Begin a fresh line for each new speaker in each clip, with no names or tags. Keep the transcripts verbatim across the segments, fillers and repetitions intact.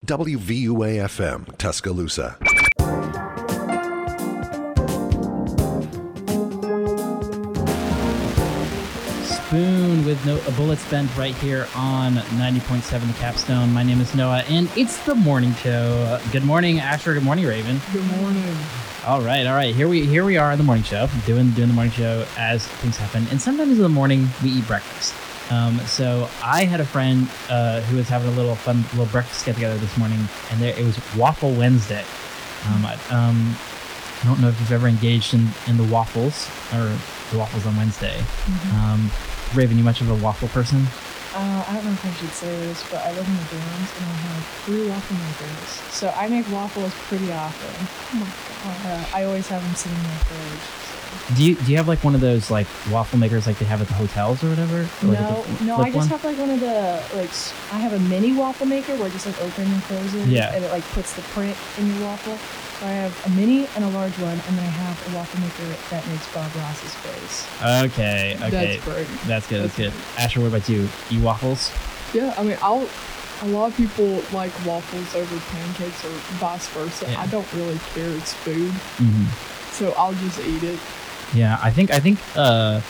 W V U A F M, Tuscaloosa.
Spoon with no, a bullet spent right here on ninety point seven The Capstone. My name is Noah, and it's the morning show. Good morning, Asher. Good morning, Raven.
Good morning.
All right, all right. Here we here we are in the morning show, doing doing the morning show as things happen. And sometimes in the morning we eat breakfast. Um, so I had a friend uh, who was having a little fun little breakfast get together this morning, and there it was Waffle Wednesday. Um, I, um, I don't know if you've ever engaged in, in the waffles or the waffles on Wednesday.
Mm-hmm.
Um, Raven, you much of a waffle person?
Uh, I don't know if I should say this, but I live in the dorms and I have three waffle makers. So I make waffles pretty often. Oh my god. Uh, I always have them sitting in my fridge. So.
Do you do you have like one of those like waffle makers like they have at the hotels or whatever? Or
No,
like
no,
flip
I just
one?
have like one of the, like, s- I have a mini waffle maker where I just like open and close it.
Yeah.
And it like puts the print in your waffle. So I have a mini and a large one, and then I have a waffle maker that makes Bob Ross's face.
Okay, okay.
That's great.
That's good, that's good.
That's
Asher, what about you? You waffles?
Yeah, I mean, I'll. A lot of people like waffles over pancakes or vice versa.
Yeah.
I don't really care. It's food,
Mm-hmm.
so I'll just eat it.
Yeah, I think I think uh,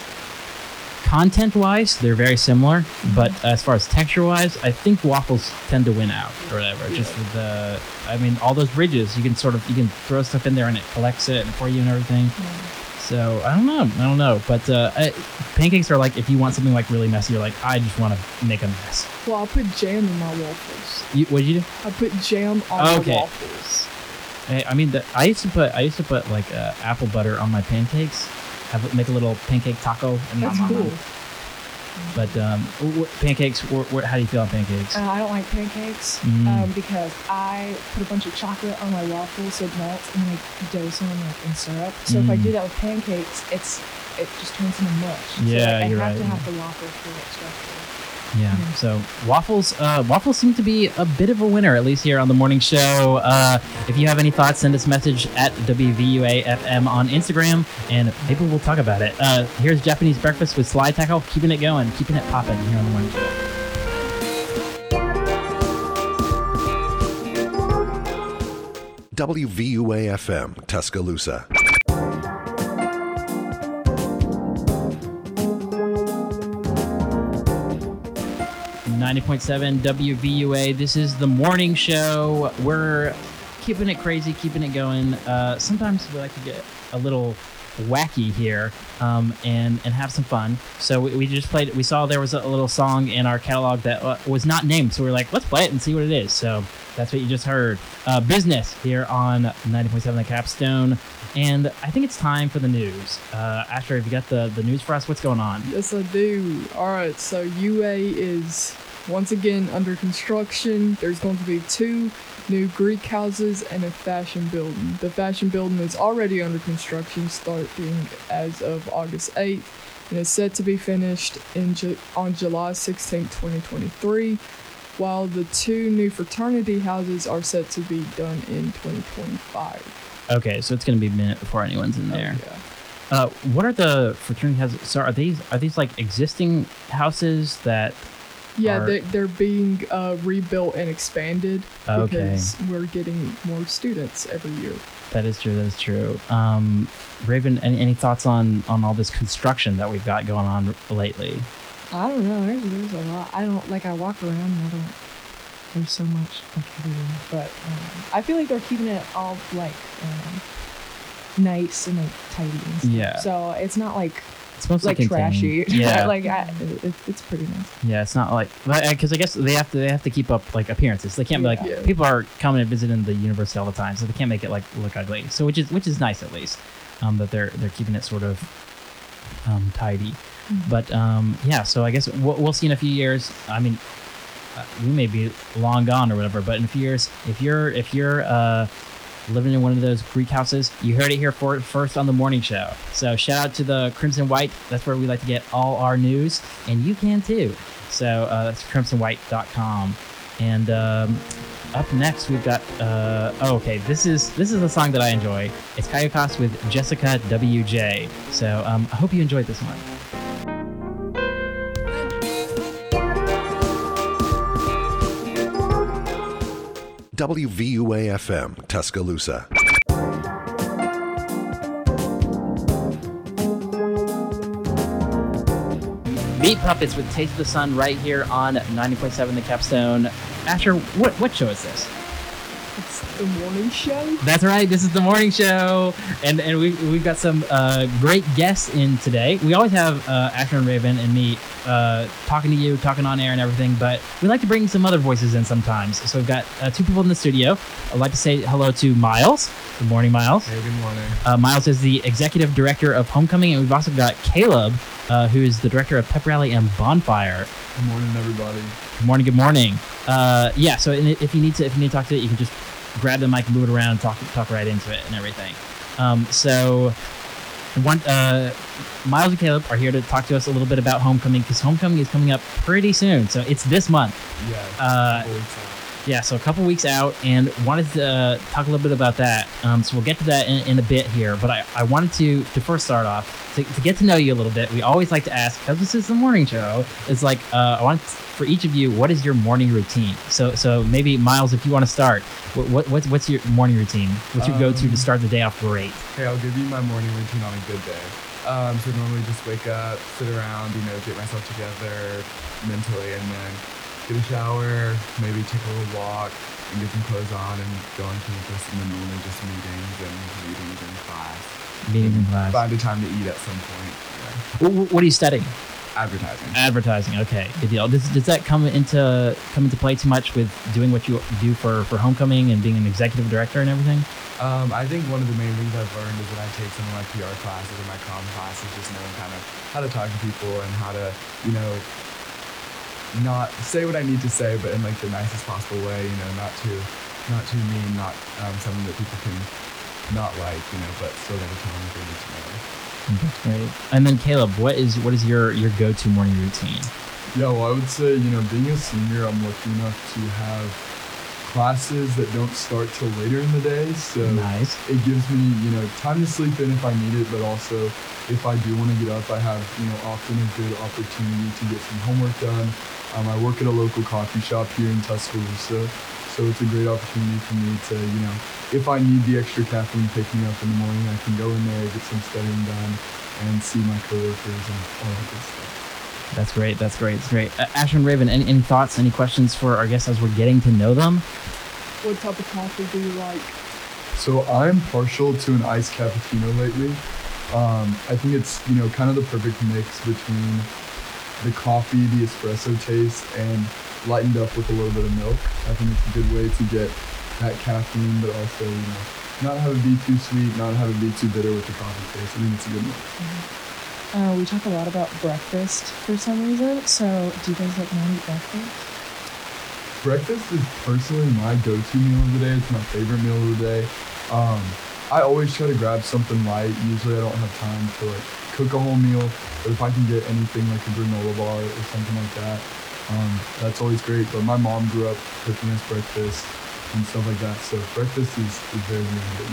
content-wise they're very similar, but as far as texture-wise, I think waffles tend to win out or whatever.
Yeah.
Just with the, I mean, all those ridges, you can sort of you can throw stuff in there and it collects it for you and everything. So I don't know, I don't know, but uh, I, pancakes are like if you want something like really messy, you're like I just want to make a mess.
Well, I'll put jam in my waffles.
You, what'd you do?
I put jam on
Okay.
the waffles.
I, I mean, the, I used to put I used to put like uh, apple butter on my pancakes. Have make a little pancake taco. And
That's
nom, nom, nom.
cool.
But um, wh- wh- pancakes. Wh- wh- how do you feel on pancakes?
Uh, I don't like pancakes
Mm.
um, because I put a bunch of chocolate on my waffles so it melts, and then I dose them like in syrup. So if I
Mm.
do that with pancakes, it's it just turns into mush. So
Yeah,
like, I
you're
have
right.
to have the waffle for it structure.
Yeah.
Mhm.
So waffles. Uh, waffles seem to be a bit of a winner, at least here on the morning show. Uh, if you have any thoughts, send us a message at W V U A F M on Instagram, and maybe we'll talk about it. Uh, here's Japanese breakfast with Sly Tackle, keeping it going, keeping it popping here on the morning show.
W V U A F M, Tuscaloosa.
ninety point seven W V U A. This is the morning show. We're keeping it crazy, keeping it going. Uh, sometimes we like to get a little wacky here um, and and have some fun. So we, we just played. We saw there was a little song in our catalog that uh, was not named. So we were like, let's play it and see what it is. So that's what you just heard. Uh, Business here on ninety point seven The Capstone. And I think it's time for the news. Uh, Asher, have you got the, the news for us? What's going on?
Yes, I do. All right, so U A is once again under construction. There's going to be two new Greek houses and a fashion building. The fashion building is already under construction, starting as of August eighth, and is set to be finished in Ju- on July sixteenth, twenty twenty-three, while the two new fraternity houses are set to be done in twenty twenty-five.
Okay, so it's going to be a minute before anyone's in there.
Oh, yeah.
Uh, what are the fraternity houses? So are these are these like existing houses that?
Yeah,
are-
they, they're being uh, rebuilt and expanded
Okay.
because we're getting more students every year.
That is true. That is true. Um, Raven, any, any thoughts on on all this construction that we've got going on lately?
I don't know. There's, there's a lot. I don't like. I walk around and I don't. There's so much like everywhere, but um, I feel like they're keeping it all like um, nice and like tidy and stuff.
Yeah.
So it's not like
It's mostly
like
contained.
trashy.
Yeah.
like I, it, it's pretty nice.
Yeah, it's not like because I guess they have to they have to keep up like appearances. They can't be like
Yeah.
people are coming and visiting the university all the time, so they can't make it like look ugly. So which is which is nice at least um, that they're they're keeping it sort of um, tidy. But um, yeah, so I guess we'll, we'll see in a few years. I mean, uh, we may be long gone or whatever, but in a few years, if you're if you're uh, living in one of those Greek houses, you heard it here for first on the morning show. So shout out to the Crimson White. That's where we like to get all our news, and you can too. So uh, that's crimson white dot com. And um, up next, we've got. Uh, oh, okay. This is this is a song that I enjoy. It's Kaiokos with Jessica W J. So um, I hope you enjoyed this one.
W V U A F M, Tuscaloosa.
Meat Puppets with Taste of the Sun right here on ninety point seven The Capstone. Asher, what what show is this?
It's the morning show.
That's right. This is the morning show, and and we we've got some uh, great guests in today. We always have uh, Asher and Raven and me uh, talking to you, talking on air and everything, but we like to bring some other voices in sometimes. So we've got uh, two people in the studio. I'd like to say hello to Miles. Good morning, Miles.
Hey, good morning.
Uh, Miles is the executive director of Homecoming, and we've also got Caleb, uh, who is the director of Pep Rally and Bonfire.
Good morning, everybody.
Good morning. Good morning. Uh, yeah. So if you need to, if you need to talk to it, you can just grab the mic and move it around, and talk talk right into it and everything. Um, so, one uh, Miles and Caleb are here to talk to us a little bit about Homecoming, because Homecoming is coming up pretty soon. So it's this month.
Yeah.
Uh,
couple weeks out.
Yeah, so a couple weeks out, and wanted to uh, talk a little bit about that. Um, so we'll get to that in, in a bit here, but I, I wanted to to first start off, to, to get to know you a little bit. We always like to ask, because this is the morning show, it's like, uh, I want for each of you, what is your morning routine? So so maybe, Miles, if you want to start, what, what what's, what's your morning routine? What's your go-to
Um,
to start the day off great?
Okay, I'll give you my morning routine on a good day. Um, so normally just wake up, sit around, you know, get myself together mentally, and then get a shower, maybe take a little walk, and get some clothes on, and go on campus, and then normally just meetings and meetings in class.
Meetings in class.
Find a time to eat at some point. Yeah.
What, what are you studying?
Advertising.
Advertising. Okay, good deal. Does, does that come into come into play too much with doing what you do for, for Homecoming and being an executive director and everything?
Um, I think one of the main things I've learned is when I take some of my P R classes or my comm classes, just knowing kind of how to talk to people and how to, you know, not say what I need to say, but in like the nicest possible way, you know, not too, not too mean, not um, something that people can not like, you know, but still gonna tell them what they need to know.
That's great. And then Caleb, what is what is your, your go-to morning routine?
Yeah, well, I would say, you know, being a senior, I'm lucky enough to have classes that don't start till later in the day. So
Nice.
it gives me, you know, time to sleep in if I need it, but also if I do want to get up, I have, you know, often a good opportunity to get some homework done. Um, I work at a local coffee shop here in Tuscaloosa, so it's a great opportunity for me to, you know, if I need the extra caffeine to pick me up in the morning, I can go in there, get some studying done, and see my coworkers and all that good stuff.
That's great. That's great. That's great. Uh, Asher and Raven, any, any thoughts, any questions for our guests as we're getting to know them?
What type of coffee do you like?
So I'm partial to an iced cappuccino lately. Um, I think it's, you know, kind of the perfect mix between the coffee, the espresso taste, and lightened up with a little bit of milk. I think it's a good way to get that caffeine, but also, you know, not have it be too sweet, not have it be too bitter with the coffee taste. I think it's a good mix.
Uh, we talk a lot about breakfast for some reason. So, do you guys like not eat breakfast?
Breakfast is personally my go-to meal of the day. It's my favorite meal of the day. Um, I always try to grab something light. Usually I don't have time to like cook a whole meal, but if I can get anything like a granola bar or something like that, um, that's always great. But my mom grew up cooking us breakfast and stuff like that, so breakfast is, is very important.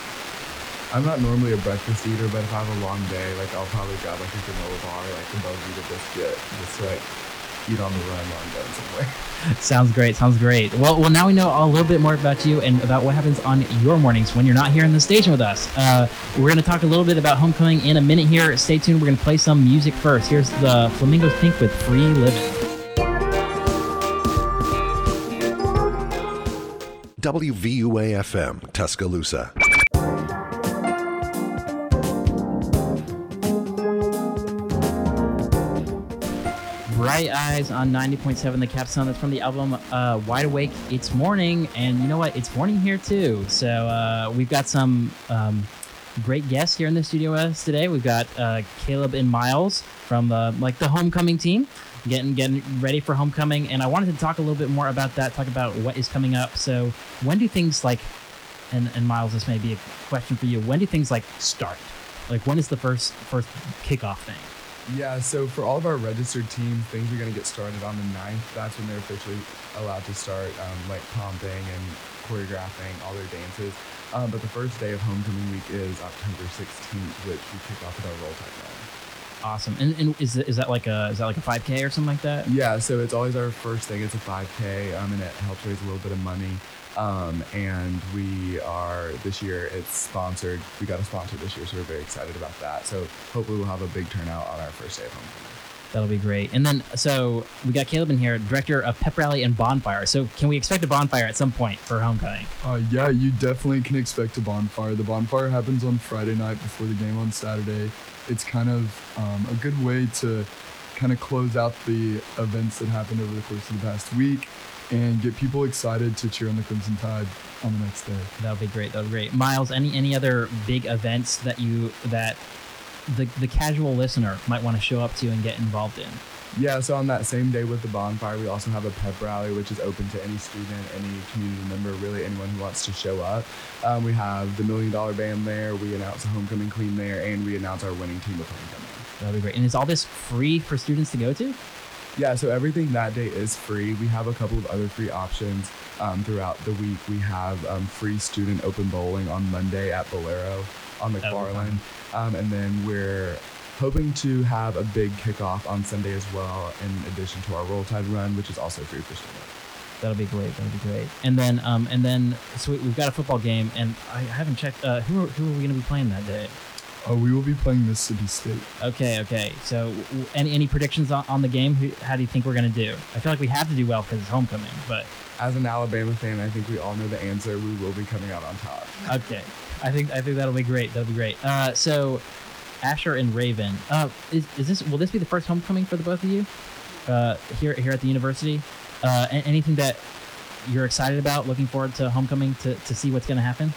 I'm not normally a breakfast eater, but if I have a long day, like I'll probably grab like a granola bar, like a Belvita biscuit, just to like eat on the run while I'm going somewhere.
Sounds great. Sounds great. Well, well, now we know a little bit more about you and about what happens on your mornings when you're not here in the station with us. Uh, we're going to talk a little bit about Homecoming in a minute here. Stay tuned. We're going to play some music first. Here's the Flamingos Pink with Free Living.
W V U A F M, Tuscaloosa.
Bright Eyes on ninety point seven The Capstone. That's from the album uh, Wide Awake, It's Morning. And you know what? It's morning here too. So uh, we've got some um, great guests here in the studio with us today. We've got uh, Caleb and Miles from uh, like the Homecoming team, getting getting ready for Homecoming. And I wanted to talk a little bit more about that, talk about what is coming up. So when do things like, and, and Miles, this may be a question for you, when do things like start? Like when is the first first kickoff thing?
Yeah, so for all of our registered teams, things are going to get started on the ninth. That's when they're officially allowed to start, um, like comping and choreographing all their dances. Um, but the first day of Homecoming Week is October sixteenth, which we kick off with our Roll Tide Run.
Awesome. And, and is is that like a is that like a five K or something like that?
Yeah, so it's always our first thing. It's a five K, um, and it helps raise a little bit of money. Um, and we are, this year, it's sponsored. We got a sponsor this year, so we're very excited about that. So hopefully we'll have a big turnout on our first day of homecoming.
That'll be great. And then, so we got Caleb in here, director of Pep Rally and Bonfire. So can we expect a bonfire at some point for homecoming?
Uh, yeah, you definitely can expect a bonfire. The bonfire happens on Friday night before the game on Saturday. It's kind of um, a good way to kind of close out the events that happened over the course of the past week and get people excited to cheer on the Crimson Tide on the next day.
That'll be great. That'll be great. Miles, any any other big events that you that the the casual listener might want to show up to and get involved in?
Yeah, so on that same day with the bonfire, we also have a pep rally, which is open to any student, any community member, really anyone who wants to show up. Um, we have the Million Dollar Band there, we announce a homecoming queen there, and we announce our winning team of homecoming.
That'll be great. And is all this free for students to go to?
Yeah, so everything that day is free. We have a couple of other free options um, throughout the week. We have um, free student open bowling on Monday at Bolero on McFarland. Um, and then we're hoping to have a big kickoff on Sunday as well, in addition to our Roll Tide run, which is also free for students.
That'll be great. That'll be great. And then, um, and then, so we, we've got a football game, and I haven't checked. Uh, who are, who are we going to be playing that day?
Uh, we will be playing Mississippi State.
Okay, okay. So, w- any any predictions on, on the game? Who, how do you think we're going to do? I feel like we have to do well because it's homecoming, but
As an Alabama fan, I think we all know the answer. We will be coming out on top.
okay. I think I think that'll be great. That'll be great. Uh, so, Asher and Raven, uh, is is this will this be the first homecoming for the both of you? Uh, here here at the university. Uh, a- anything that you're excited about? Looking forward to homecoming to to see what's going to happen?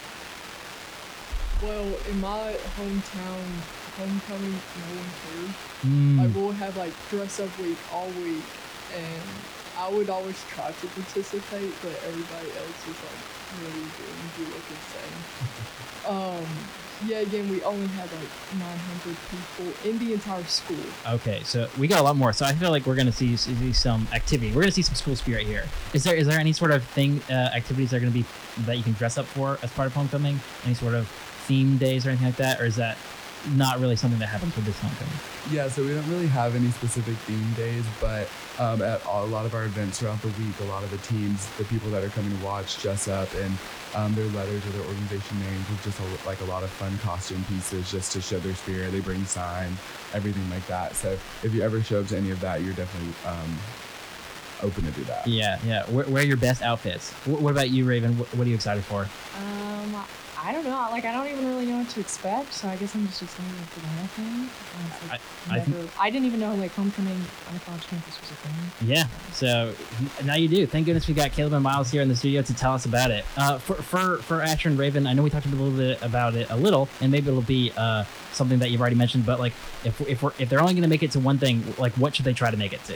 Well, in my hometown, homecoming, no one cares.
Mm.
I will have like dress up week all week, and I would always try to participate, but everybody else is like really doing do look insane. Um, yeah, again, we only had like nine hundred people in the entire school.
Okay, so we got a lot more. So I feel like we're gonna see, see some activity. We're gonna see some school spirit here. Is there is there any sort of thing uh, activities that are gonna be that you can dress up for as part of homecoming? Any sort of theme days or anything like that, or is that not really something that happens with this homecoming?
Yeah, so we don't really have any specific theme days, but um, at a lot of our events throughout the week, a lot of the teams, the people that are coming to watch, dress up in um, their letters or their organization names with just a, like a lot of fun costume pieces just to show their spirit. They bring signs, everything like that. So if you ever show up to any of that, you're definitely um, open to do that.
Yeah, yeah. Wear, wear your best outfits. W- what about you, Raven? What, what are you excited for?
Um, I don't know. Like, I don't even really know what to expect, so I guess I'm just excited for the whole thing. It's like
I- I think-
never- I didn't even know like homecoming on a college campus was a thing.
Yeah. So now you do. Thank goodness we got Caleb and Miles here in the studio to tell us about it. Uh, for for for Asher and Raven, I know we talked a little bit about it a little, and maybe it'll be uh, something that you've already mentioned. But like, if if we're if they're only going to make it to one thing, like, what should they try to make it to?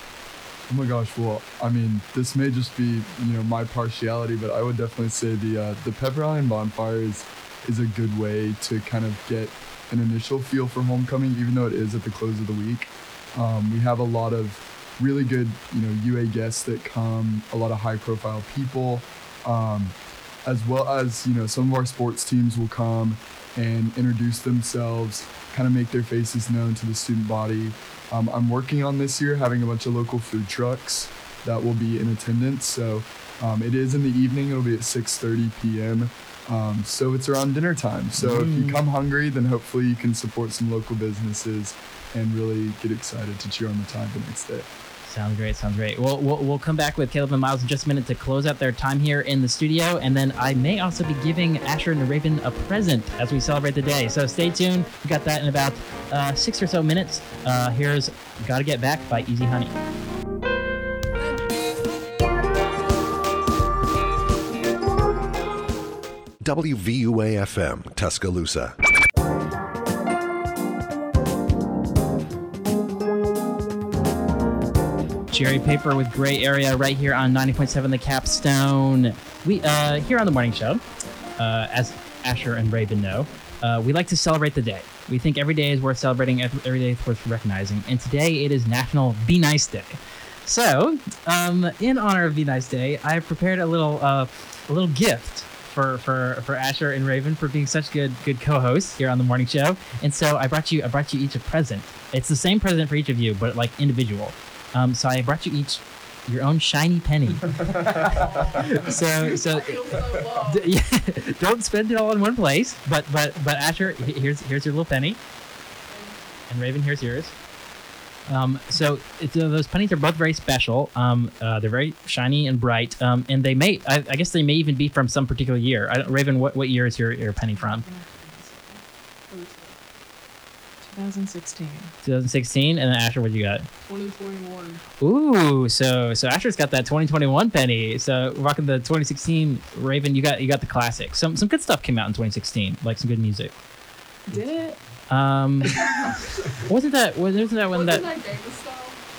Oh my gosh, well, I mean, this may just be, you know, my partiality, but I would definitely say the uh, the pep rally and bonfire is, is a good way to kind of get an initial feel for homecoming, even though it is at the close of the week. Um, we have a lot of really good, you know, U A guests that come, a lot of high-profile people, um, as well as, you know, some of our sports teams will come and introduce themselves, kind of make their faces known to the student body. Um, I'm working on this year having a bunch of local food trucks that will be in attendance. So um, it is in the evening. It'll be at six thirty p.m. Um, so it's around dinner time. So if you come hungry, then hopefully you can support some local businesses and really get excited to cheer on the Tide the next day.
Sounds great. Sounds great. We'll, we'll we'll come back with Caleb and Miles in just a minute to close out their time here in the studio, and then I may also be giving Asher and Raven a present as we celebrate the day. So stay tuned. We got that in about uh, six or so minutes. Uh, here's "Gotta Get Back" by Easy Honey.
W V U A F M, Tuscaloosa.
Jerry Paper with Gray Area right here on ninety point seven The Capstone. We uh, here on the morning show, uh, as Asher and Raven know, uh, we like to celebrate the day. We think every day is worth celebrating, every day is worth recognizing, and today it is National Be Nice Day. So, um, in honor of Be Nice Day, I have prepared a little uh, a little gift for for for Asher and Raven for being such good good co-hosts here on the morning show. And so I brought you I brought you each a present. It's the same present for each of you, but like individual. Um, so I brought you each your own shiny penny. so so d- yeah, don't spend it all in one place. But but but Asher, he- here's here's your little penny, and Raven, here's yours. Um, so it's, uh, those pennies are both very special. Um, uh, they're very shiny and bright, um, and they may I, I guess they may even be from some particular year. I don't, Raven, what, what year is your, your penny from?
twenty sixteen.
twenty sixteen, and then Asher, what you got?
twenty twenty-one.
Ooh, so so Asher's got that twenty twenty-one penny. So we're rocking the twenty sixteen. Raven, you got you got the classic. Some some good stuff came out in twenty sixteen, like some good music.
Did it?
Um, wasn't that wasn't that when that?
Wasn't that Gangnam Style?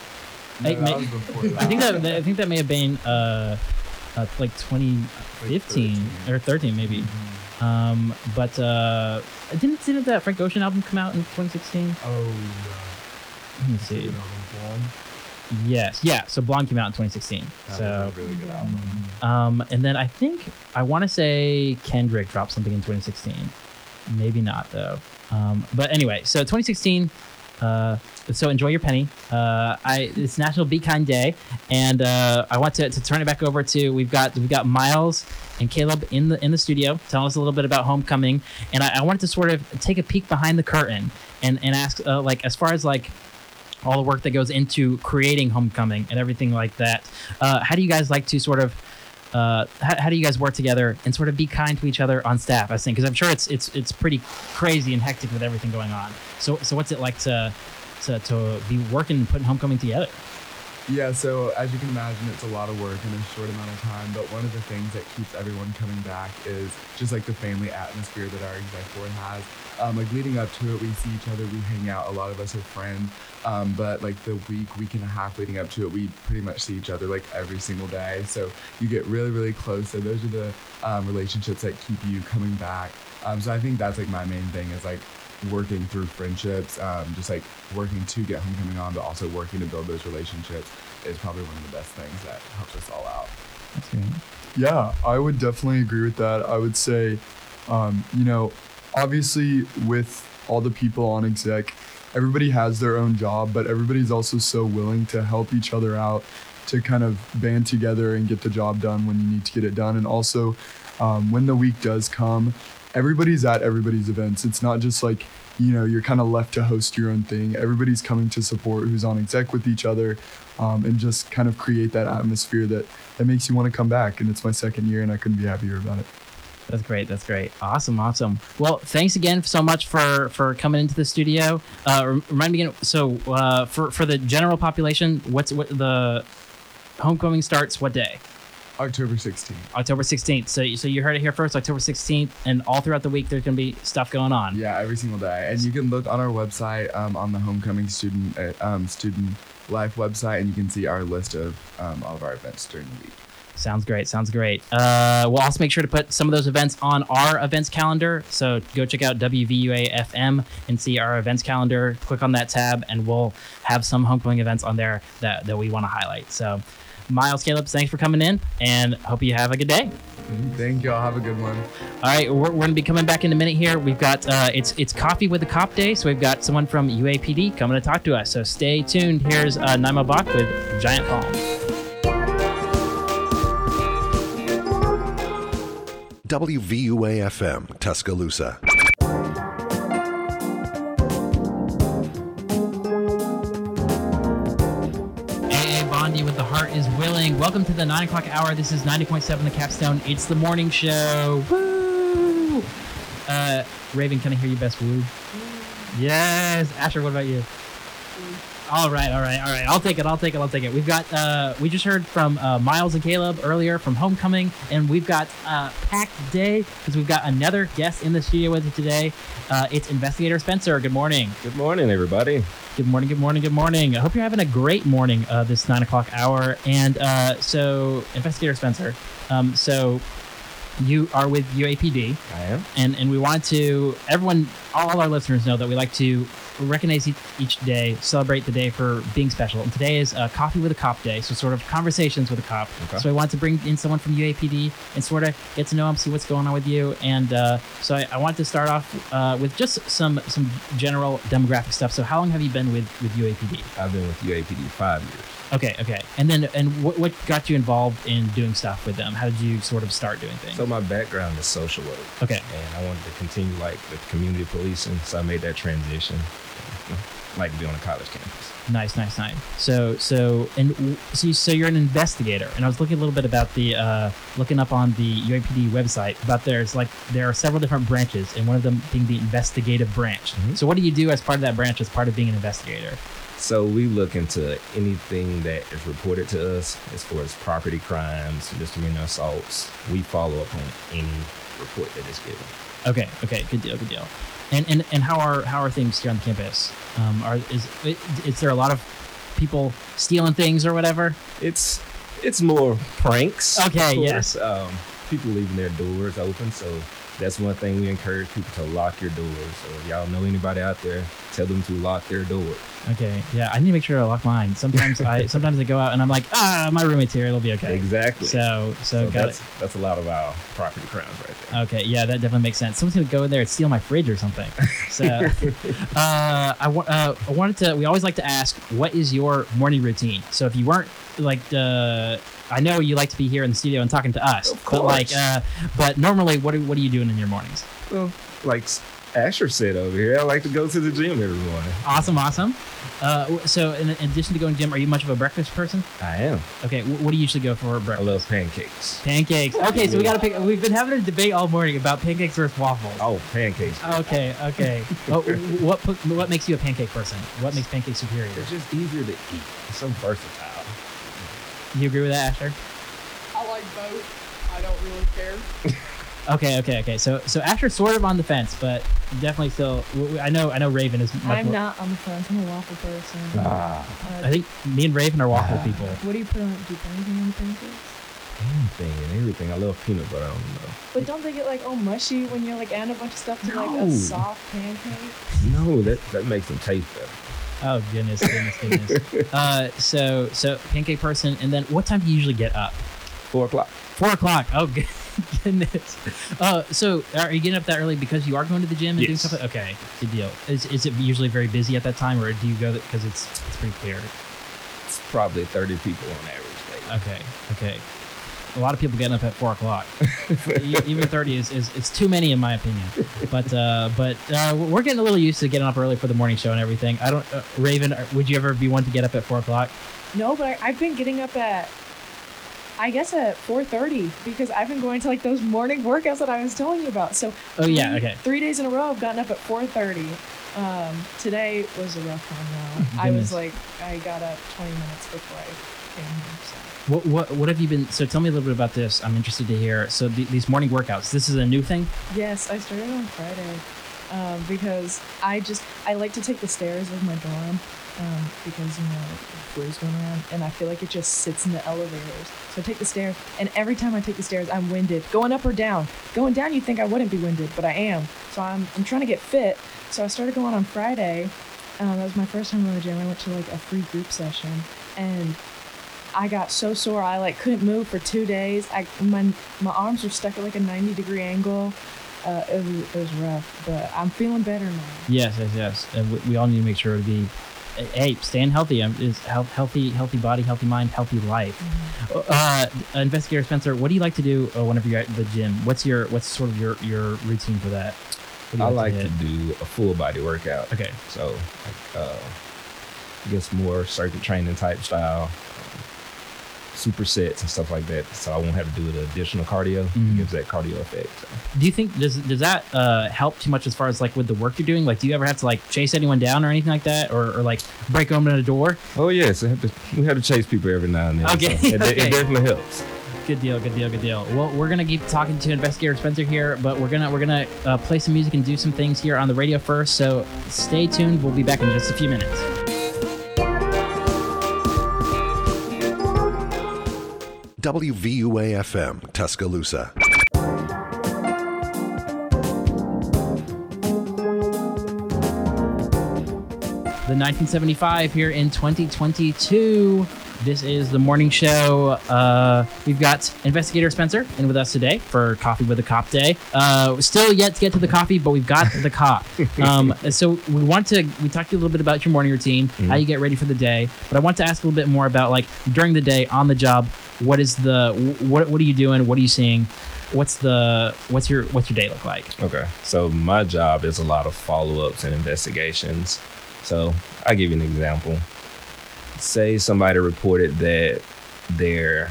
I,
No, that
may-
was before that.
I think that I think that may have been uh, uh like twenty fifteen or thirteen maybe.
Mhm.
Um, but uh, didn't didn't that Frank Ocean album come out in twenty sixteen?
Oh,
Let me
yeah.
see.
You know, the Blonde.
Yes, yeah. So Blonde came out in twenty sixteen.
That
So
was a really good album.
um, and then I think I want to say Kendrick dropped something in twenty sixteen. Maybe not though. Um, but anyway, so twenty sixteen. Uh, so enjoy your penny. Uh, I it's National Be Kind Day, and uh, I want to, to turn it back over to we've got we've got Miles and Caleb in the in the studio. Tell us a little bit about homecoming, and I, I wanted to sort of take a peek behind the curtain and and ask uh, like as far as like all the work that goes into creating homecoming and everything like that. Uh, how do you guys like to sort of uh, how, how do you guys work together and sort of be kind to each other on staff? I think because I'm sure it's it's it's pretty crazy and hectic with everything going on. So so what's it like to to, to be working and putting homecoming together?
Yeah, so as you can imagine, it's a lot of work in a short amount of time, but one of the things that keeps everyone coming back is just like the family atmosphere that our exec board has. Um, like leading up to it, we see each other, we hang out, a lot of us are friends, um, but like the week, week and a half leading up to it, we pretty much see each other like every single day. So you get really, really close. So those are the um, relationships that keep you coming back. Um, so I think that's like my main thing is like working through friendships, um, just like working to get homecoming on, but also working to build those relationships is probably one of the best things that helps us all out.
That's great.
Yeah, I would definitely agree with that. I would say, um, you know, obviously with all the people on exec, everybody has their own job, but everybody's also so willing to help each other out to kind of band together and get the job done when you need to get it done. And also, um, when the week does come, everybody's at everybody's events. It's not just like, you know, you're kind of left to host your own thing. Everybody's coming to support who's on exec with each other, um, and just kind of create that atmosphere that, that makes you want to come back. And it's my second year and I couldn't be happier about it.
That's great. That's great. Awesome. Awesome. Well, thanks again so much for, for coming into the studio. Uh, rem- remind me again. So, uh, for, for the general population, what's what the homecoming starts? What day?
October sixteenth.
October sixteenth. So, so you heard it here first. October sixteenth, and all throughout the week, there's gonna be stuff going on.
Yeah, every single day. And you can look on our website, um, on the homecoming student uh, um, student life website, and you can see our list of um, all of our events during the week.
Sounds great. Sounds great. Uh, we'll also make sure to put some of those events on our events calendar. So go check out W V U A F M and see our events calendar. Click on that tab, and we'll have some homecoming events on there that, that we want to highlight. So, Miles, Caleb, thanks for coming in, and hope you have a good day.
Thank y'all. Have a good one.
All right, we're, we're gonna be coming back in a minute here. We've got uh, it's it's coffee with the cop day, so we've got someone from U A P D coming to talk to us. So stay tuned. Here's uh, Naima Bach with Giant Palms.
W V U A F M, Tuscaloosa.
A A Bondi with The Heart is Willing. Welcome to the nine o'clock hour. This is ninety point seven The Capstone. It's the morning show. Woo! Uh, Raven, can I hear you best woo? Yes. Asher, what about you? All right, all right, all right. I'll take it. I'll take it. I'll take it. We've got. Uh, we just heard from uh, Miles and Caleb earlier from Homecoming, and we've got uh, packed day because we've got another guest in the studio with us today. Uh, it's Investigator Spencer. Good morning.
Good morning, everybody.
Good morning. Good morning. Good morning. I hope you're having a great morning. Uh, this nine o'clock hour, and uh, so Investigator Spencer. Um, so you are with U A P D.
I am.
And and we want to everyone, all our listeners know that we like to recognize each, each day, celebrate the day for being special. And today is uh, Coffee with a Cop Day, so sort of conversations with a cop.
Okay.
So I wanted to bring in someone from U A P D and sort of get to know him, see what's going on with you. And uh, so I, I wanted to start off uh, with just some some general demographic stuff. So how long have you been with, with U A P D?
I've been with U A P D five years.
Okay, okay. And then and what, what got you involved in doing stuff with them? How did you sort of start doing things?
So my background is social work.
Okay.
And I wanted to continue like with community policing, so I made that transition. You know, like to be on a college campus.
Nice, nice, nice. So, so, and w- so, you, so you're an investigator, and I was looking a little bit about the, uh, looking up on the U A P D website about there's like there are several different branches, and one of them being the investigative branch.
Mhm.
So, what do you do as part of that branch, as part of being an investigator?
So we look into anything that is reported to us as far as property crimes, misdemeanor assaults. We follow up on any report that is given.
Okay, okay, good deal, good deal. And and, and how are how are things here on the campus? Um, are is is there a lot of people stealing things or whatever?
It's it's more pranks.
Okay,
of course.
yes.
Um, people leaving their doors open, so that's one thing we encourage people to lock your doors. So if y'all know anybody out there, tell them to lock their door.
Okay, yeah, I need to make sure I lock mine. Sometimes I sometimes I go out and I'm like, ah, my roommate's here, it'll be okay.
Exactly.
So so,
So
got
that's
it.
that's a lot of our property crimes right there.
Okay, yeah, that definitely makes sense. Someone's gonna go in there and steal my fridge or something. So, uh, I, wa- uh, I wanted to. We always like to ask, what is your morning routine? So, if you weren't like, uh, I know you like to be here in the studio and talking to us,
Of
but like,
course.
uh, but normally, what are what are you doing in your mornings?
Well, like Asher said over here, I like to go to the gym every morning.
Awesome, awesome. Uh, w- so, in, in addition to going to the gym, are you much of a breakfast person?
I am.
Okay, w- what do you usually go for
I
breakfast?
love pancakes.
Pancakes. Okay, so we gotta pick. We've been having a debate all morning about pancakes versus waffles.
Oh, pancakes.
Okay, okay. what, what put- what makes you a pancake person? What makes pancakes superior?
They're just easier to eat. It's so versatile.
You agree with that, Asher?
I like both. I don't really care.
Okay, okay, okay. So so Asher's sort of on the fence, but definitely still. w- w- I know I know Raven is. Much
I'm
more,
not on the fence. I'm a waffle person.
Ah,
Uh,
I think me and Raven are waffle
Ah.
people.
what do you put on? Do you put anything on the pancakes?
anything and everything. I love peanut butter on them though.
But don't they get like all mushy when you're like adding a bunch of stuff to like
No.
a soft pancake?
No, that that makes them taste better.
Oh goodness, goodness, goodness. uh, so so pancake person, and then what time do you usually get up?
Four o'clock.
Four o'clock. Oh good- goodness. Uh, so are you getting up that early because you are going to the gym and doing
Yes.
stuff? Okay, good deal. Is is it usually very busy at that time, or do you go because it's it's pretty clear?
It's probably thirty people on average day.
Okay, okay. A lot of people getting up at four o'clock. E- Even thirty is, is it's too many in my opinion. But uh, but uh, we're getting a little used to getting up early for the morning show and everything. I don't, uh, Raven, uh, would you ever be one to get up at four o'clock?
No, but I, I've been getting up at, I guess at four thirty because I've been going to like those morning workouts that I was telling you about. So
Oh, yeah,
three-
okay.
Three days in a row, I've gotten up at four thirty. Um, today was a rough one though. I
Goodness.
was like, I got up twenty minutes before I came here. So.
What what what have you been? So tell me a little bit about this. I'm interested to hear. So the, these morning workouts. This is a new thing.
Yes, I started on Friday um, because I just I like to take the stairs of my dorm um, because you know the flu's going around and I feel like it just sits in the elevators. So I take the stairs and every time I take the stairs I'm winded. Going up or down. Going down you'd think I wouldn't be winded, but I am. So I'm I'm trying to get fit. So I started going on Friday. Um, that was my first time going to the gym. I went to like a free group session and I got so sore. I like couldn't move for two days. I my my arms were stuck at like a ninety degree angle. Uh, it was it was rough, but I'm feeling better now.
Yes, yes, yes. And we, we all need to make sure to be. Hey, staying healthy um, is health, healthy, healthy body, healthy mind, healthy life. Uh, Investigator Spencer, what do you like to do uh, whenever you're at the gym? What's your what's sort of your, your routine for that? What do you
I like
hit?
to do a full body workout.
Okay.
So, like, uh, I guess more circuit training type style, um, supersets and stuff like that. So I won't have to do the additional cardio.
Mhm.
It gives that cardio effect. So.
Do you think does does that uh, help too much as far as like with the work you're doing? Like, do you ever have to like chase anyone down or anything like that, or, or like break open a door?
Oh yes, I have to, we have to chase people every now and then.
Okay,
so it,
okay.
it definitely helps.
Good deal, good deal, good deal. Well, we're gonna keep talking to Investigator Spencer here, but we're gonna we're gonna uh, play some music and do some things here on the radio first. So stay tuned. We'll be back in just a few minutes.
W V U A F M, Tuscaloosa.
the nineteen seventy-five here in twenty twenty-two. This is the morning show. Uh, we've got investigator Spencer in with us today for Coffee with a Cop Day. Uh, still yet to get to the coffee, but we've got the cop. Um, so we want to, we talked to you a little bit about your morning routine, mm-hmm. how you get ready for the day, but I want to ask a little bit more about like during the day on the job, what is the, what, what are you doing? What are you seeing? What's the, what's your, what's your day look like?
Okay. So my job is a lot of follow-ups and investigations. So I'll give you an example. Say somebody reported that their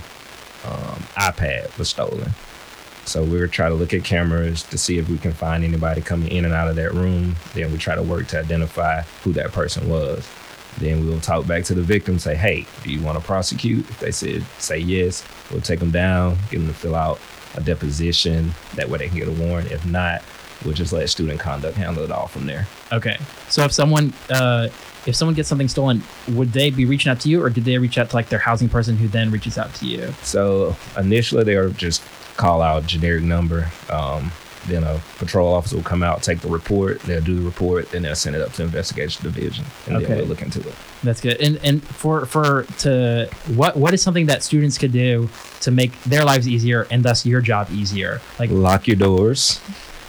um, iPad was stolen. So we would try to look at cameras to see if we can find anybody coming in and out of that room. Then we try to work to identify who that person was. Then we'll talk back to the victim, say, hey, do you want to prosecute? If they said, say yes, we'll take them down, get them to fill out a deposition. That way they can get a warrant. If not, we'll just let student conduct handle it all from there.
Okay. So if someone uh, if someone gets something stolen, would they be reaching out to you, or did they reach out to like their housing person who then reaches out to you?
So initially they would just call out generic number. Um, then a patrol officer will come out, take the report. They'll do the report, then they'll send it up to investigation division, and
okay.
then we'll look into it.
That's good. And and for for to what what is something that students could do to make their lives easier and thus your job easier? Like
lock your doors.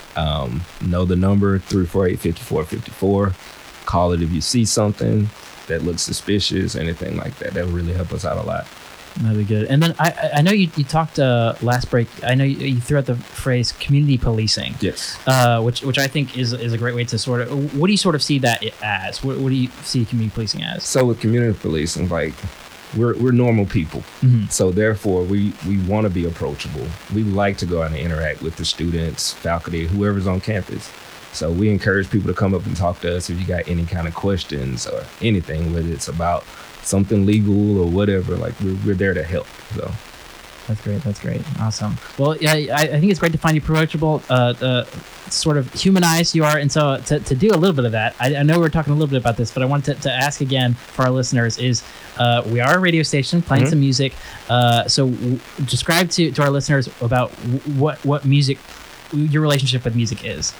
Um, know the number three four eight, five four five four. Call it if you see something that looks suspicious, anything like that. That would really help us out a lot.
That'd be good. And then I I know you, you talked uh, last break. I know you, you threw out the phrase community policing.
Yes.
Uh, which which I think is is a great way to sort of. What do you sort of see that as? What, what do you see community policing as?
So with community policing, like we're we're normal people. Mm-hmm. So therefore, we we want to be approachable. We like to go out and interact with the students, faculty, whoever's on campus. So we encourage people to come up and talk to us if you got any kind of questions or anything, whether it's about something legal or whatever. Like we're we're there to help. So
that's great. That's great. Awesome. Well, yeah, I, I think it's great to find you approachable, uh, uh, sort of humanized you are. And so to, to do a little bit of that, I, I know we were talking a little bit about this, but I wanted to, to ask again for our listeners is uh, we are a radio station playing mm-hmm. some music. Uh, so w- describe to, to our listeners about w- what, what music, your relationship with music is.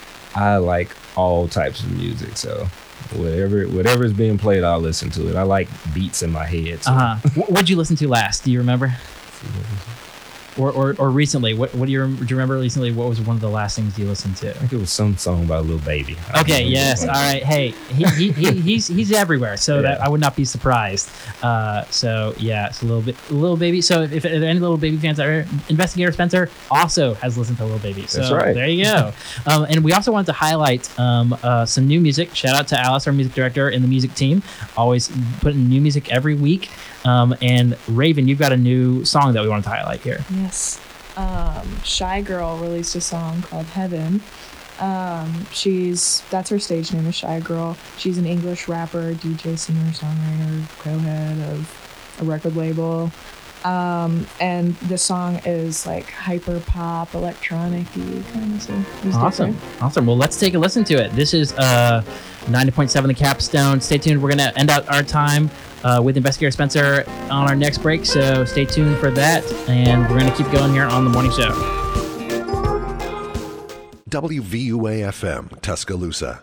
I like all types of music. So whatever whatever is being played, I'll listen to it. I like beats in my head. So.
Uh-huh. What'd you listen to last? Do you remember? Or, or or recently, what what do you rem- do you remember recently? What was one of the last things you listened to?
I think it was some song by Lil Baby.
Okay, yes, all right. Hey, he, he, he he's he's everywhere, so yeah. that I would not be surprised. Uh, so yeah, it's a little bit Lil Baby. So if, if there are any Lil Baby fans out there, Investigator Spencer also has listened to Lil Baby. So
that's right.
There you go. um, and we also wanted to highlight um, uh, some new music. Shout out to Alice, our music director, and the music team. Always putting new music every week. Um, and Raven, you've got a new song that we wanted to highlight here.
Yes. Um, Shy Girl released a song called Heaven. Um, she's, that's her stage name is Shy Girl. She's an English rapper, D J, singer, songwriter, co-head of a record label. Um, and the song is like hyper pop, electronic-y kind of stuff.
Awesome.
Different.
Awesome. Well, let's take a listen to it. This is uh, ninety point seven The Capstone. Stay tuned. We're going to end out our time uh, with Investigator Spencer on our next break. So stay tuned for that. And we're going to keep going here on The Morning Show.
W V U A F M, Tuscaloosa.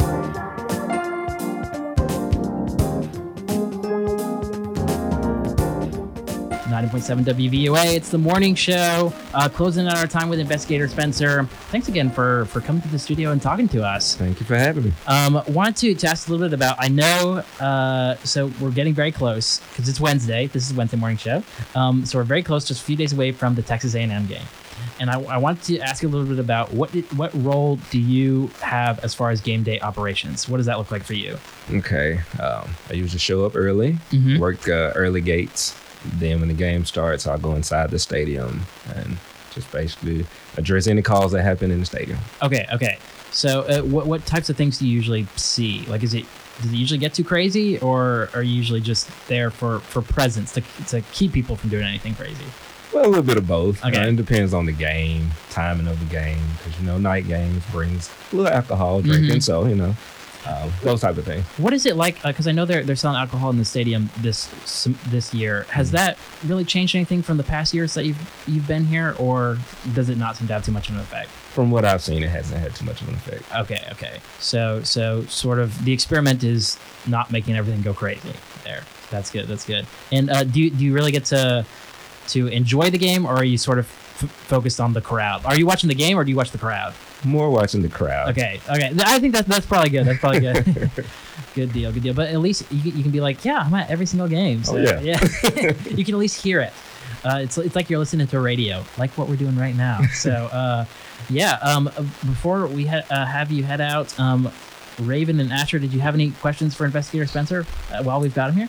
ninety point seven W V U A. It's the morning show. Uh, closing out our time with Investigator Spencer. Thanks again for, for coming to the studio and talking to us.
Thank you for having me.
Um, wanted to, to ask a little bit about, I know, uh, so we're getting very close because it's Wednesday. This is Wednesday morning show. Um, so we're very close, just a few days away from the Texas A and M game. And I, I wanted to ask you a little bit about what did, what role do you have as far as game day operations? What does that look like for you?
Okay. Um, I usually show up early,
mm-hmm.
work uh, early gates. Then when the game starts, I'll go inside the stadium and just basically address any calls that happen in the stadium.
Okay, okay. So uh, what what types of things do you usually see? Like, is it does it usually get too crazy, or are you usually just there for, for presence to to keep people from doing anything crazy?
Well, a little bit of both.
Okay.
Uh, it depends on the game, timing of the game, because, you know, night games brings a little alcohol drinking, mm-hmm. so, you know. um, those type of things.
What is it like? Because I know they're they're selling alcohol in the stadium this some- this year. Has
Mm-hmm.
that really changed anything from the past years that you've you've been here, or does it not seem to have too much of an effect?
From what I've seen, it hasn't had too much of an effect.
Okay, okay. So so sort of the experiment is not making everything go crazy there. That's good. That's good. And uh, do you, do you really get to to enjoy the game, or are you sort of f- focused on the crowd? Are you watching the game, or do you watch the crowd?
More watching the crowd.
Okay, okay. I think that's that's probably good. That's probably good. Good deal, good deal. But at least you, can- you can be like, yeah, I'm at every single game. So,
Oh, yeah.
You can at least hear it. Uh, it's it's like you're listening to a radio, like what we're doing right now. So, uh, yeah. Um, before we ha- uh, have you head out, um, Raven and Asher, did you have any questions for Investigator Spencer uh, while we've got him here?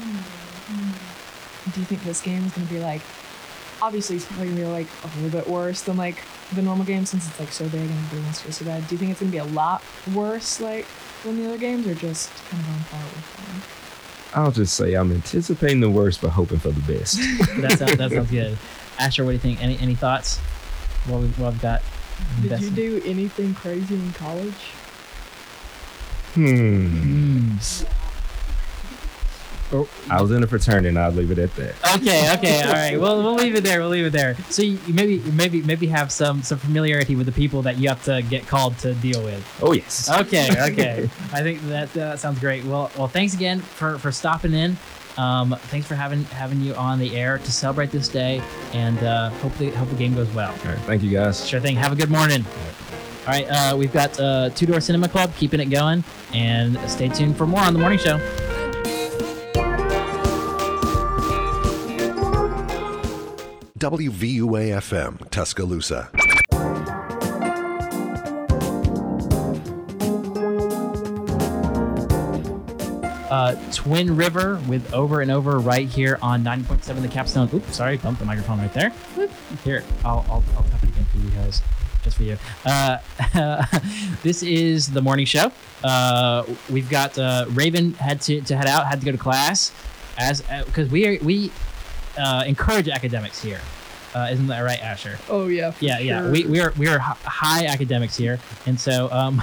Do you think this game is going to be like, obviously it's probably going to be like a little bit worse than like the normal game since it's like so big and everyone's so so bad. Do you think it's going to be a lot worse like than the other games, or just kind of on par with them?
I'll just say I'm anticipating the worst, but hoping for the best.
That sounds that sounds good. Asher, what do you think? Any any thoughts? While we've, while we've got.
Did you
Invest-
do anything crazy in college?
Hmm.
Mm.
I was in a fraternity, and I'll leave it at that.
Okay, okay, all right. Well, we'll leave it there. We'll leave it there. So you, you maybe, maybe, maybe have some some familiarity with the people that you have to get called to deal with.
Oh yes.
Okay, okay. I think that that sounds great. Well, well, thanks again for for stopping in. Um, thanks for having having you on the air to celebrate this day, and uh, hope the hope the game goes well.
All right. Thank you, guys.
Sure thing. Have a good morning. All right, uh, we've got uh, Two Door Cinema Club keeping it going, and stay tuned for more on the morning show.
W V U A F M, Tuscaloosa.
Uh, Twin River with Over and Over right here on ninety point seven The Capstone. Oops, sorry, bumped the microphone right there. Here, I'll, I'll, I'll tap it again for you guys, just for you. Uh, this is the morning show. Uh, we've got uh, Raven had to, to head out, had to go to class, as because we are, we uh, encourage academics here. Uh, isn't that right, Asher?
Oh yeah. for
Yeah, yeah.
sure.
We we are we are hi- high academics here, and so um,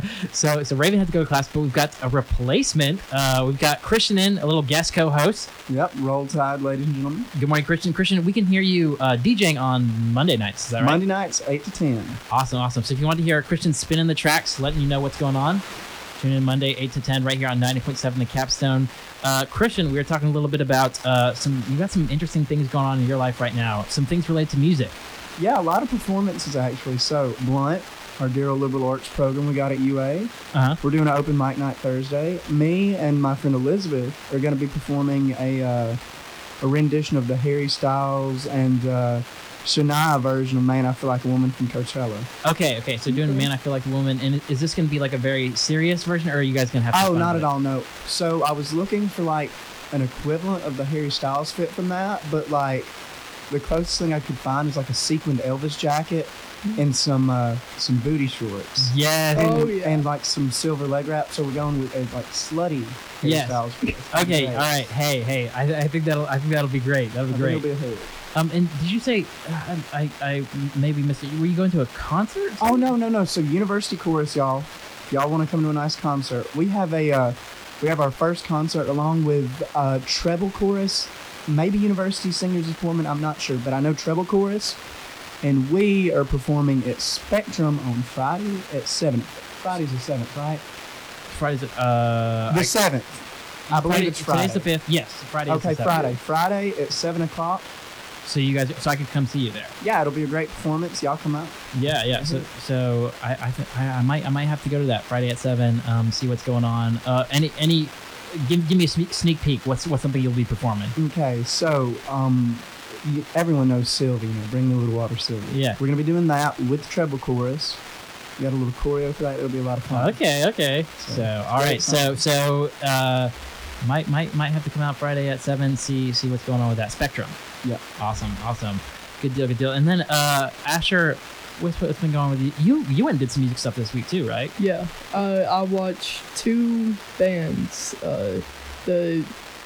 so so Raven had to go to class, but we've got a replacement. Uh, we've got Christian in, a little guest co-host.
Yep, roll tide, ladies and gentlemen.
Good morning, Christian. Christian, we can hear you uh, DJing on Monday nights. Is that right?
Monday nights, eight to ten.
Awesome, awesome. So if you want to hear Christian spinning the tracks, letting you know what's going on, tune in Monday eight to ten right here on ninety point seven The Capstone. Uh, Christian, we were talking a little bit about uh, some. You got some interesting things going on in your life right now. Some things related to music.
Yeah, a lot of performances actually. So, Blunt, our dear old liberal arts program we got at U A.
Uh huh.
We're doing an open mic night Thursday. Me and my friend Elizabeth are going to be performing a uh, a rendition of the Harry Styles and uh, Shania version of Man, I Feel Like a Woman from Coachella.
Okay, okay. So doing Man, I Feel Like a Woman. And is this going to be like a very serious version, or are you guys going to have some
Oh,
fun
not
with
at
it?
all, no. So I was looking for like an equivalent of the Harry Styles fit from that, but like the closest thing I could find is like a sequined Elvis jacket and some uh, some booty shorts.
Yes.
And,
Oh, yeah.
and like some silver leg wrap. So we're going with a like slutty Harry
Yes.
Styles fit.
Okay.
Great.
All right. Hey, hey. I, I think that'll I think that'll be great. That'll
I
be
think
great.
it'll be a hit.
Um, and did you say uh, I I maybe missed it? Were you going to a concert?
Oh no no no! So University Chorus, y'all, y'all want to come to a nice concert? We have a uh, we have our first concert along with uh, Treble Chorus, maybe University Singers Performing. I'm not sure, but I know Treble Chorus, and we are performing at Spectrum on Friday at seven. Friday's the seventh, right?
Friday's uh
The
I-
seventh. I believe
Friday,
it's Friday.
Today's the fifth. Yes, Friday. is
Okay,
the seventh.
Friday. Friday at seven o'clock.
So you guys, so I could come see you there.
Yeah, it'll be a great performance. Y'all come out.
Yeah, yeah. So, so I, I, th- I, I might, I might have to go to that Friday at seven. Um, see what's going on. Uh, any, any, give, give me a sneak, sneak peek. What's, what's something you'll be performing?
Okay, so um, y- everyone knows Sylvie. You know, Bring the Little Water, Sylvie.
Yeah.
We're gonna be doing that with the treble chorus. We got a little choreo for that. It'll be a lot of fun.
Okay, okay. So, all right. So, so, uh, might, might, might have to come out Friday at seven. See, see what's going on with that Spectrum.
Yeah.
Awesome, awesome. Good deal, good deal. And then, uh, Asher, what's, what's been going on with you? You, you went and did some music stuff this week too, right?
Yeah, uh, I watched two bands, uh, the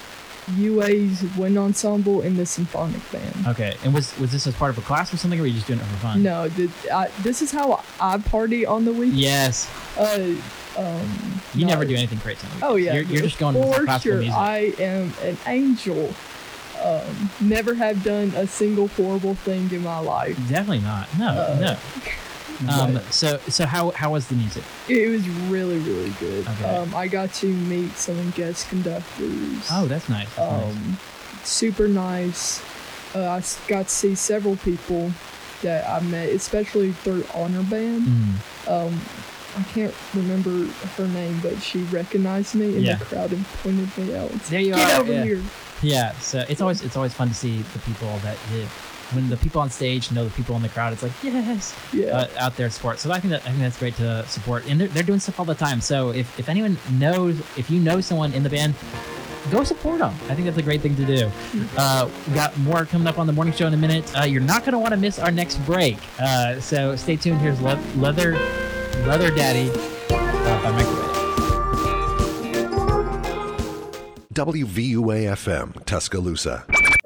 U A's Wind Ensemble and the Symphonic Band.
Okay. And was, was this as part of a class or something, or were you just doing it for fun?
No, the, I, this is how I party on the weekend.
Yes.
Uh, Um,
You never
no.
do anything crazy. on the
Oh
weekends.
yeah,
you're, you're just going
for
with classical
sure.
music.
I am an angel. Um, never have done a single horrible thing in my life.
Definitely not. No,
Uh,
no. Um, so, so how how was the music?
It was really, really good.
Okay.
Um, I got to meet some guest conductors.
Oh, that's nice. That's nice.
um, super nice. Uh, I s- got to see several people that I met, especially through Honor Band.
Mm.
Um, I can't remember her name, but she recognized me in
Yeah.
the crowd and pointed me out.
There you
Get
are.
over
yeah.
here.
Yeah, so it's always it's always fun to see the people that hit. When the people on stage know the people in the crowd, it's like yes,
Yeah.
uh, out there support. So I think that I think that's great to support, and they're, they're doing stuff all the time. So if, if anyone knows, if you know someone in the band, go support them. I think that's a great thing to do. Uh, we got more coming up on the morning show in a minute. Uh, you're not going to want to miss our next break. Uh, so stay tuned. Here's Le- Leather Leather Daddy uh, by Microwave.
W V U A F M, Tuscaloosa.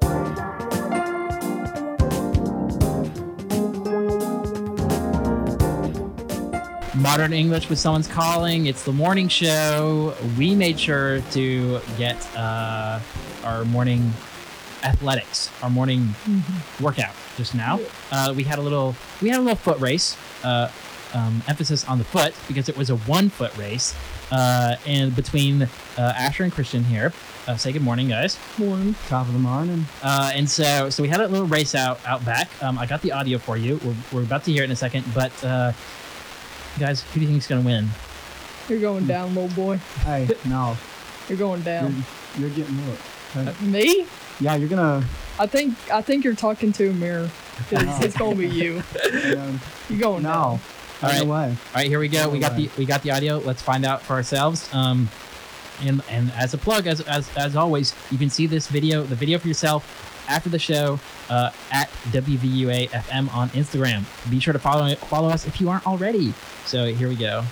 Modern English with Someone's Calling. It's the morning show. We made sure to get uh, our morning athletics, our morning workout just now. Uh, we had a little, we had a little foot race. Uh, um, emphasis on the foot because it was a one foot race. Uh, and between uh, Asher and Christian here. Uh, say good morning, guys.
Morning.
Top of the morning.
Uh, and so, so we had a little race out out back. Um, I got the audio for you. We're, we're about to hear it in a second. But uh, guys, who do you think is going to win?
You're going down, little boy.
Hey, no,
You're going
you're,
down.
you're getting looked. Okay?
Me?
Yeah, you're gonna.
I think I think you're talking to a mirror. It's, it's gonna be you.
You know,
You're going
no,
down.
no
All right.
way.
All right, here we go.
No
We got the
way.
we got the audio. Let's find out for ourselves. Um, and and as a plug, as as as always, you can see this video, the video for yourself after the show uh, at W V U A F M on Instagram. Be sure to follow follow us if you aren't already. So here we go.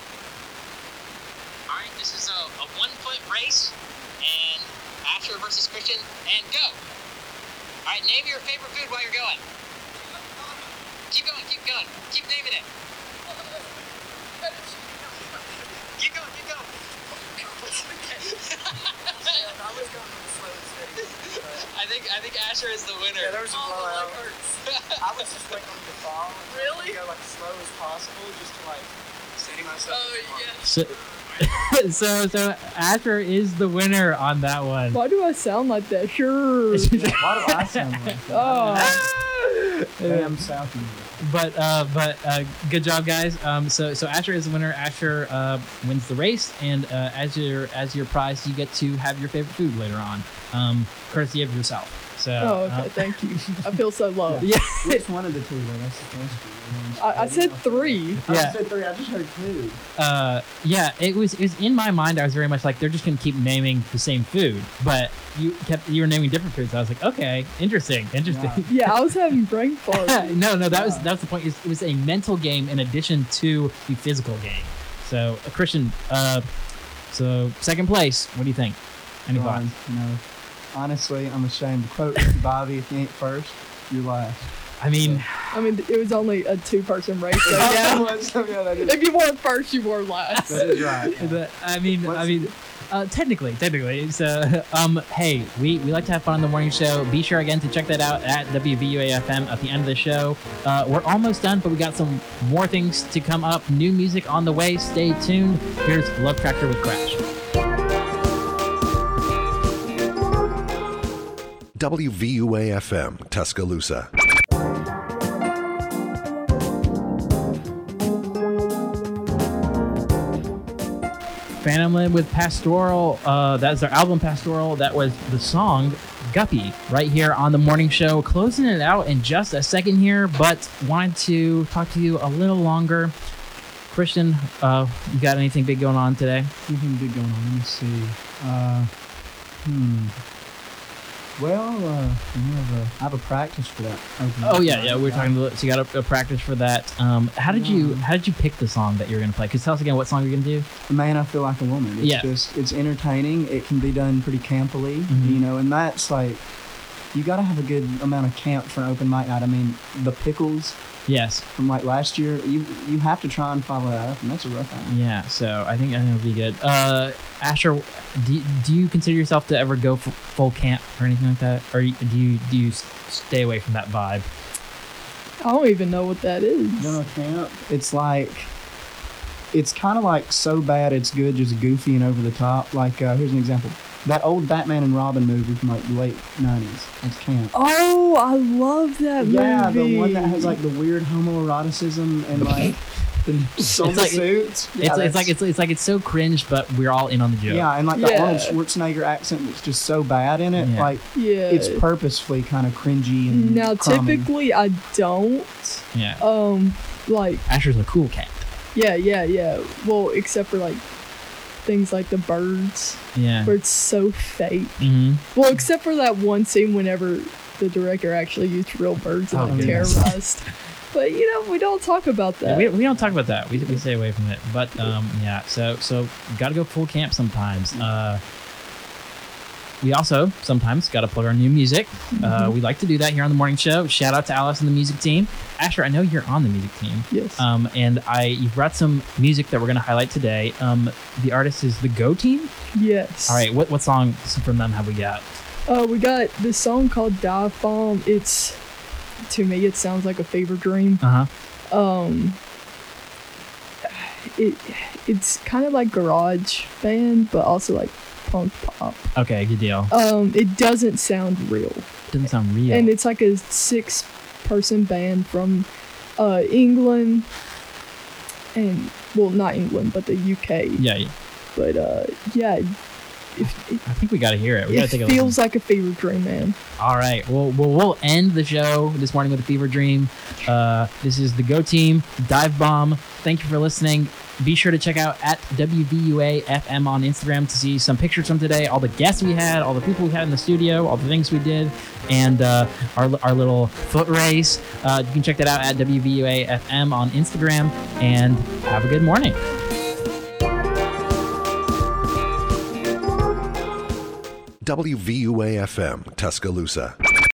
All right, this is a, a one foot race, and Asher versus Christian, and go. All right, name your favorite food while you're going. Keep going, keep going, keep naming it. Keep going, keep going. I think I think Asher is the winner.
Yeah, there was a blowout. I was just like on the fall.
Really?
Go like slow as possible, just to like steady myself.
Oh yeah.
So, so so Asher is the winner on that one.
Why do I sound like that? Sure.
Why do I sound like that?
Oh.
Damn Southie.
But uh, but uh, good job, guys. Um, so so Asher is the winner. Asher uh, wins the race, and uh, as your as your prize, you get to have your favorite food later on, um, courtesy of yourself. So
Oh, okay.
uh,
Thank you. I feel so loved.
yeah,
Which one of the two though? That's the question.
I, I said three.
I
Yeah.
said three. I just heard two.
uh, yeah. It was it was in my mind. I was very much like they're just gonna keep naming the same food, but you kept you were naming different foods. I was like, okay, interesting, interesting.
Yeah.
Yeah, I was having brain fart.
no, no, that was
Yeah.
that was the point. It was, it was a mental game in addition to the physical game. So, uh, Christian, uh, so second place. What do you think? Any thoughts?
Ron, you know, honestly, I'm ashamed to quote Ricky Bobby. If you ain't first, you're last.
I mean,
I mean, it was only a two-person race. So yeah.
yeah, that is,
If you weren't first, you were last.
that is right. Yeah.
the- I mean, I
What's-
mean, uh, technically, technically. So, um, hey, we, we like to have fun on the morning show. Be sure again to check that out at W V U A F M at the end of the show. Uh, we're almost done, but we got some more things to come up. New music on the way. Stay tuned. Here's Love Tractor with Crash.
W V U A F M, Tuscaloosa.
Phantom Limb with Pastoral. Uh, that's their album Pastoral. That was the song Guppy right here on the morning show. Closing it out in just a second here, but wanted to talk to you a little longer. Christian, uh, you got anything big going on today?
Anything big going on? Let me see. Uh, hmm. Well, uh, we have a, I have a practice for that. opening
Oh yeah,
night.
yeah. We were talking. To, so you got a, a practice for that. Um, how did you How did you pick the song that you were gonna play? Cause tell us again what song you're gonna do.
Man, I feel like a woman. It's
Yeah.
just it's entertaining. It can be done pretty campily,
Mhm.
you know, and that's like you got to have a good amount of camp for an open mic night. I mean, the Pickles
Yes.
from like last year, you you have to try and follow that up, and that's a rough one.
Yeah. So I think I think it'll be good. Uh, Asher, do, do you consider yourself to ever go f- full camp or anything like that, or do you do you s- stay away from that vibe?
I don't even know what that is.
You don't know camp? It's like, it's kind of like so bad it's good, just goofy and over the top. Like, uh, here's an example. That old Batman and Robin movie from like the late nineties. That's camp.
Oh, I love that movie.
Yeah, the one that has like the weird homoeroticism and like the
It's like-
suits.
it's, it's like it's it's like it's so cringe, but we're all in on the joke.
yeah, and like the
Yeah.
Arnold Schwarzenegger accent that's just so bad in it.
Yeah.
Like
Yeah.
it's purposefully kind of cringy and
Now,
crummy.
typically, I don't.
Yeah.
Um, like,
Asher's a cool cat.
yeah, yeah, yeah. Well, except for like things like the birds,
Yeah.
where it's so fake.
Mm-hmm.
Well, except for that one scene whenever the director actually used real birds and
Oh,
like
goodness.
terrorized. But you know, we don't talk about that.
Yeah, we, we don't talk about that. We, we stay away from it. But um, yeah, so so got to go full camp sometimes. Uh, we also sometimes got to plug our new music. Uh, we like to do that here on the morning show. Shout out to Alice and the music team. Asher, I know you're on the music team.
Yes.
Um, and I you brought some music that we're going to highlight today. Um, the artist is the Go Team.
yes.
All right, what what song from them have we got?
Uh, we got this song called Dive Bomb. It's, to me, it sounds like a fever dream.
Uh huh.
Um, it it's kind of like garage band, but also like punk pop.
Okay, good deal.
Um, it doesn't sound real,
Doesn't sound real.
and it's like a six-person band from uh, England, and well, not England, but the U K.
yeah, yeah,
But uh, yeah, if, it,
I think we got to hear it. We got
it
to take a
feels
listen.
like a fever dream, man.
All right. Well, we'll, we'll end the show this morning with a fever dream. Uh, this is the Go Team, Dive Bomb. Thank you for listening. Be sure to check out at W V U A F M on Instagram to see some pictures from today, all the guests we had, all the people we had in the studio, all the things we did, and uh, our, our little foot race. Uh, you can check that out at W V U A F M on Instagram, and have a good morning.
W V U A F M, Tuscaloosa.